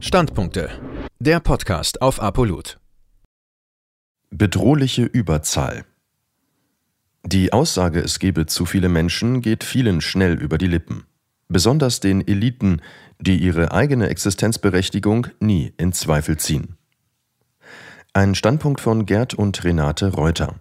Standpunkte. Der Podcast auf Apolut. Bedrohliche Überzahl. Die Aussage, es gebe zu viele Menschen, geht vielen schnell über die Lippen. Besonders den Eliten, die ihre eigene Existenzberechtigung nie in Zweifel ziehen. Ein Standpunkt von Gerd und Renate Reuter.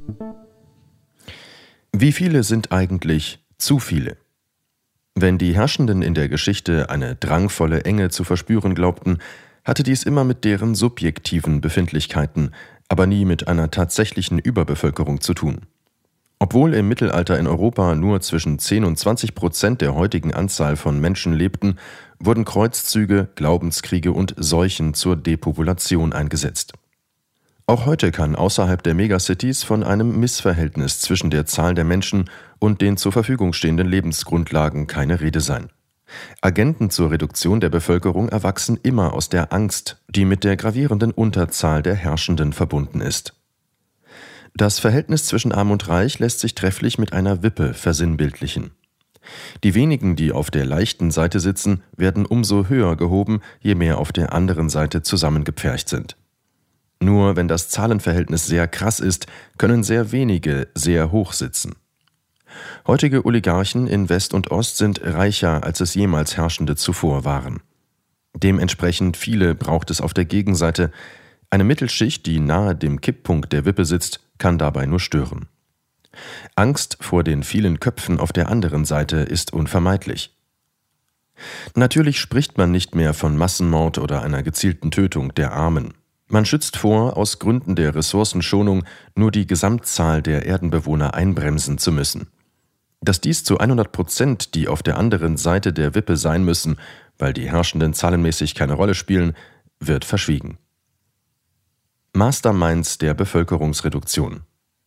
Wie viele sind eigentlich zu viele? Wenn die Herrschenden in der Geschichte eine drangvolle Enge zu verspüren glaubten, hatte dies immer mit deren subjektiven Befindlichkeiten, aber nie mit einer tatsächlichen Überbevölkerung zu tun. Obwohl im Mittelalter in Europa nur zwischen 10 und 20% der heutigen Anzahl von Menschen lebten, wurden Kreuzzüge, Glaubenskriege und Seuchen zur Depopulation eingesetzt. Auch heute kann außerhalb der Megacities von einem Missverhältnis zwischen der Zahl der Menschen und den zur Verfügung stehenden Lebensgrundlagen keine Rede sein. Agenten zur Reduktion der Bevölkerung erwachsen immer aus der Angst, die mit der gravierenden Unterzahl der Herrschenden verbunden ist. Das Verhältnis zwischen Arm und Reich lässt sich trefflich mit einer Wippe versinnbildlichen. Die wenigen, die auf der leichten Seite sitzen, werden umso höher gehoben, je mehr auf der anderen Seite zusammengepfercht sind. Nur wenn das Zahlenverhältnis sehr krass ist, können sehr wenige sehr hoch sitzen. Heutige Oligarchen in West und Ost sind reicher, als es jemals Herrschende zuvor waren. Dementsprechend viele braucht es auf der Gegenseite. Eine Mittelschicht, die nahe dem Kipppunkt der Wippe sitzt, kann dabei nur stören. Angst vor den vielen Köpfen auf der anderen Seite ist unvermeidlich. Natürlich spricht man nicht mehr von Massenmord oder einer gezielten Tötung der Armen. Man schützt vor, aus Gründen der Ressourcenschonung nur die Gesamtzahl der Erdenbewohner einbremsen zu müssen. Dass dies zu 100% die auf der anderen Seite der Wippe sein müssen, weil die Herrschenden zahlenmäßig keine Rolle spielen, wird verschwiegen. Masterminds der Bevölkerungsreduktion.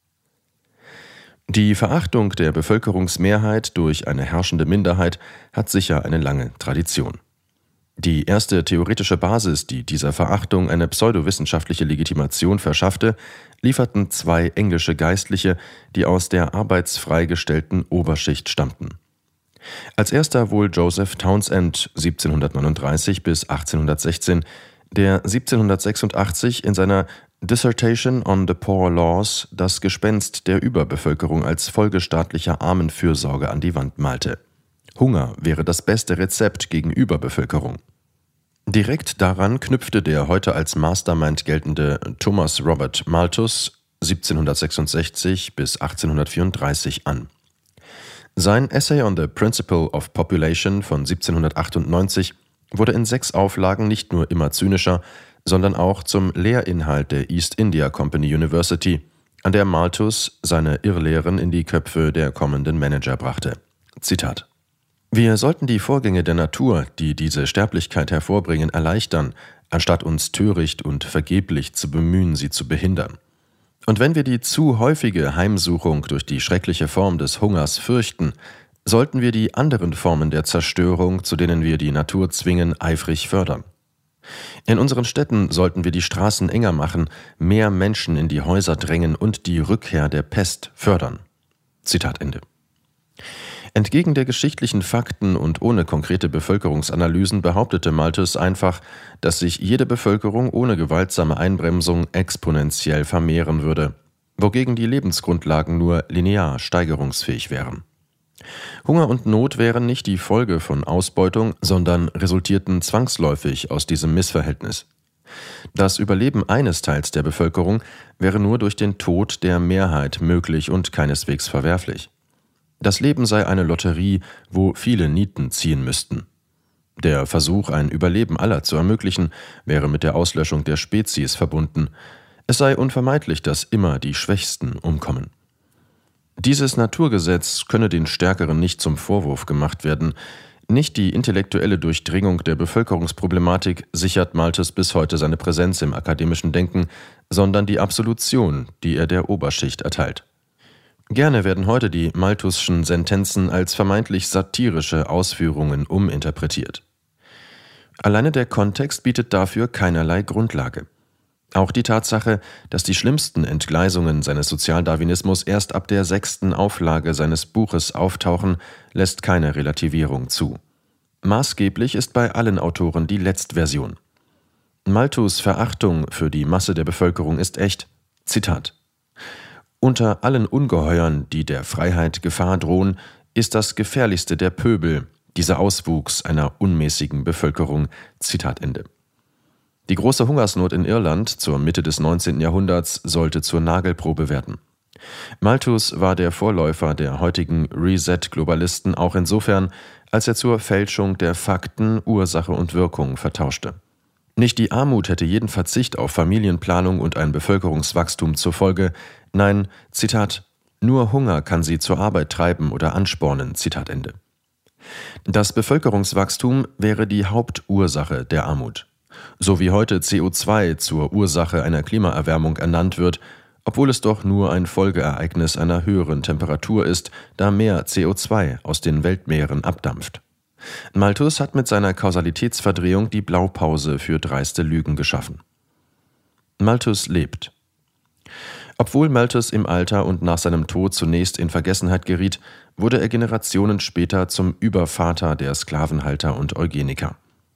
Die Verachtung der Bevölkerungsmehrheit durch eine herrschende Minderheit hat sicher eine lange Tradition. Die erste theoretische Basis, die dieser Verachtung eine pseudowissenschaftliche Legitimation verschaffte, lieferten zwei englische Geistliche, die aus der arbeitsfreigestellten Oberschicht stammten. Als erster wohl Joseph Townsend 1739 bis 1816, der 1786 in seiner Dissertation on the Poor Laws das Gespenst der Überbevölkerung als Folge staatlicher Armenfürsorge an die Wand malte. Hunger wäre das beste Rezept gegen Überbevölkerung. Direkt daran knüpfte der heute als Mastermind geltende Thomas Robert Malthus 1766 bis 1834 an. Sein Essay on the Principle of Population von 1798 wurde in 6 Auflagen nicht nur immer zynischer, sondern auch zum Lehrinhalt der East India Company University, an der Malthus seine Irrlehren in die Köpfe der kommenden Manager brachte. Zitat: Wir sollten die Vorgänge der Natur, die diese Sterblichkeit hervorbringen, erleichtern, anstatt uns töricht und vergeblich zu bemühen, sie zu behindern. Und wenn wir die zu häufige Heimsuchung durch die schreckliche Form des Hungers fürchten, sollten wir die anderen Formen der Zerstörung, zu denen wir die Natur zwingen, eifrig fördern. In unseren Städten sollten wir die Straßen enger machen, mehr Menschen in die Häuser drängen und die Rückkehr der Pest fördern. Zitat Ende. Entgegen der geschichtlichen Fakten und ohne konkrete Bevölkerungsanalysen behauptete Malthus einfach, dass sich jede Bevölkerung ohne gewaltsame Einbremsung exponentiell vermehren würde, wogegen die Lebensgrundlagen nur linear steigerungsfähig wären. Hunger und Not wären nicht die Folge von Ausbeutung, sondern resultierten zwangsläufig aus diesem Missverhältnis. Das Überleben eines Teils der Bevölkerung wäre nur durch den Tod der Mehrheit möglich und keineswegs verwerflich. Das Leben sei eine Lotterie, wo viele Nieten ziehen müssten. Der Versuch, ein Überleben aller zu ermöglichen, wäre mit der Auslöschung der Spezies verbunden. Es sei unvermeidlich, dass immer die Schwächsten umkommen. Dieses Naturgesetz könne den Stärkeren nicht zum Vorwurf gemacht werden. Nicht die intellektuelle Durchdringung der Bevölkerungsproblematik sichert Malthus bis heute seine Präsenz im akademischen Denken, sondern die Absolution, die er der Oberschicht erteilt. Gerne werden heute die Malthusschen Sentenzen als vermeintlich satirische Ausführungen uminterpretiert. Alleine der Kontext bietet dafür keinerlei Grundlage. Auch die Tatsache, dass die schlimmsten Entgleisungen seines Sozialdarwinismus erst ab der 6. Auflage seines Buches auftauchen, lässt keine Relativierung zu. Maßgeblich ist bei allen Autoren die Letztversion. Malthus' Verachtung für die Masse der Bevölkerung ist echt. Zitat: Unter allen Ungeheuern, die der Freiheit Gefahr drohen, ist das gefährlichste der Pöbel, dieser Auswuchs einer unmäßigen Bevölkerung. Zitat Ende. Die große Hungersnot in Irland zur Mitte des 19. Jahrhunderts sollte zur Nagelprobe werden. Malthus war der Vorläufer der heutigen Reset-Globalisten auch insofern, als er zur Fälschung der Fakten Ursache und Wirkung vertauschte. Nicht die Armut hätte jeden Verzicht auf Familienplanung und ein Bevölkerungswachstum zur Folge. Nein, Zitat, nur Hunger kann sie zur Arbeit treiben oder anspornen. Zitat Ende. Das Bevölkerungswachstum wäre die Hauptursache der Armut. So wie heute CO2 zur Ursache einer Klimaerwärmung ernannt wird, obwohl es doch nur ein Folgeereignis einer höheren Temperatur ist, da mehr CO2 aus den Weltmeeren abdampft. Malthus hat mit seiner Kausalitätsverdrehung die Blaupause für dreiste Lügen geschaffen. Malthus lebt. Obwohl Malthus im Alter und nach seinem Tod zunächst in Vergessenheit geriet, wurde er Generationen später zum Übervater der Sklavenhalter und Eugeniker.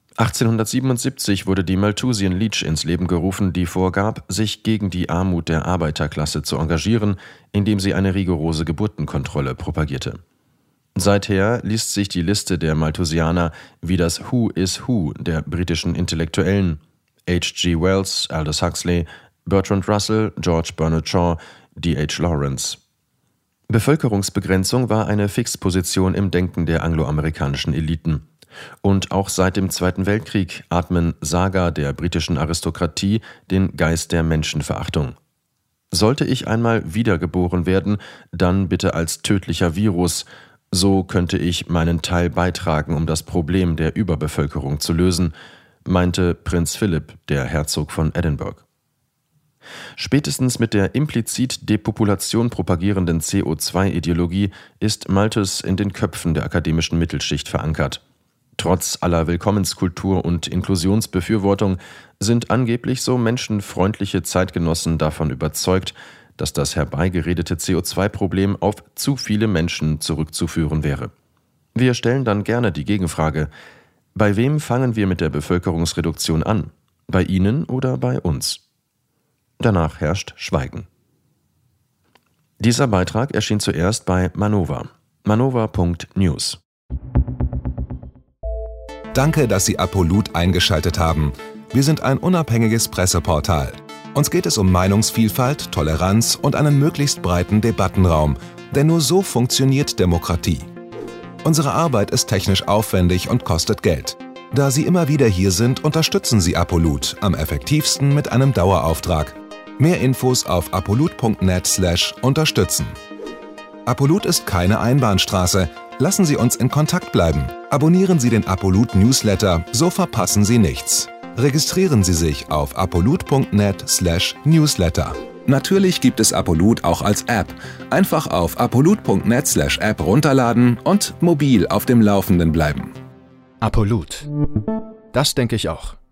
1877 wurde die Malthusian League ins Leben gerufen, die vorgab, sich gegen die Armut der Arbeiterklasse zu engagieren, indem sie eine rigorose Geburtenkontrolle propagierte. Seither liest sich die Liste der Malthusianer wie das Who is Who der britischen Intellektuellen: H.G. Wells, Aldous Huxley, Bertrand Russell, George Bernard Shaw, D.H. Lawrence. Bevölkerungsbegrenzung war eine Fixposition im Denken der angloamerikanischen Eliten. Und auch seit dem Zweiten Weltkrieg atmen Saga der britischen Aristokratie den Geist der Menschenverachtung. Sollte ich einmal wiedergeboren werden, dann bitte als tödlicher Virus. So könnte ich meinen Teil beitragen, um das Problem der Überbevölkerung zu lösen, meinte Prinz Philipp, der Herzog von Edinburgh. Spätestens mit der implizit Depopulation propagierenden CO2-Ideologie ist Malthus in den Köpfen der akademischen Mittelschicht verankert. Trotz aller Willkommenskultur und Inklusionsbefürwortung sind angeblich so menschenfreundliche Zeitgenossen davon überzeugt, dass das herbeigeredete CO2-Problem auf zu viele Menschen zurückzuführen wäre. Wir stellen dann gerne die Gegenfrage: Bei wem fangen wir mit der Bevölkerungsreduktion an? Bei Ihnen oder bei uns? Danach herrscht Schweigen. Dieser Beitrag erschien zuerst bei Manova. manova.news. Danke, dass Sie Apolut eingeschaltet haben. Wir sind ein unabhängiges Presseportal. Uns geht es um Meinungsvielfalt, Toleranz und einen möglichst breiten Debattenraum, denn nur so funktioniert Demokratie. Unsere Arbeit ist technisch aufwendig und kostet Geld. Da Sie immer wieder hier sind, unterstützen Sie Apolut am effektivsten mit einem Dauerauftrag. Mehr Infos auf apolut.net/unterstützen. Apolut ist keine Einbahnstraße. Lassen Sie uns in Kontakt bleiben. Abonnieren Sie den Apolut Newsletter, so verpassen Sie nichts. Registrieren Sie sich auf apolut.net/newsletter. Natürlich gibt es Apolut auch als App. Einfach auf apolut.net/app runterladen und mobil auf dem Laufenden bleiben. Apolut. Das denke ich auch.